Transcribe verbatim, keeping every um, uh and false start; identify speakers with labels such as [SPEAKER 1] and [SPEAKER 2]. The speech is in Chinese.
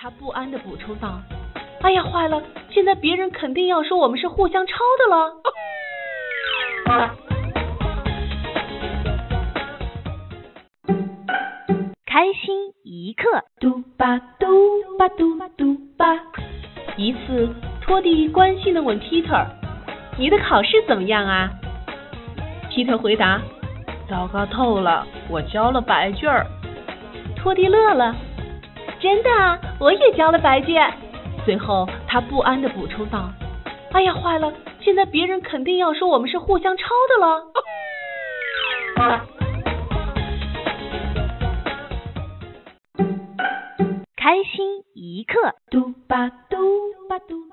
[SPEAKER 1] 他不安地补充道：哎呀，坏了，现在别人肯定要说我们是互相抄的了。
[SPEAKER 2] 开心一刻，
[SPEAKER 1] 嘟吧嘟吧嘟嘟吧。一次，托蒂关心地问 Peter： 你的考试怎么样啊 ？Peter 回答：糟糕透了，我交了白卷。托蒂乐了：真的啊，我也交了白卷。随后他不安地补充道：哎呀，坏了，现在别人肯定要说我们是互相抄的了。
[SPEAKER 2] 开心一刻，
[SPEAKER 1] 嘟吧嘟吧嘟。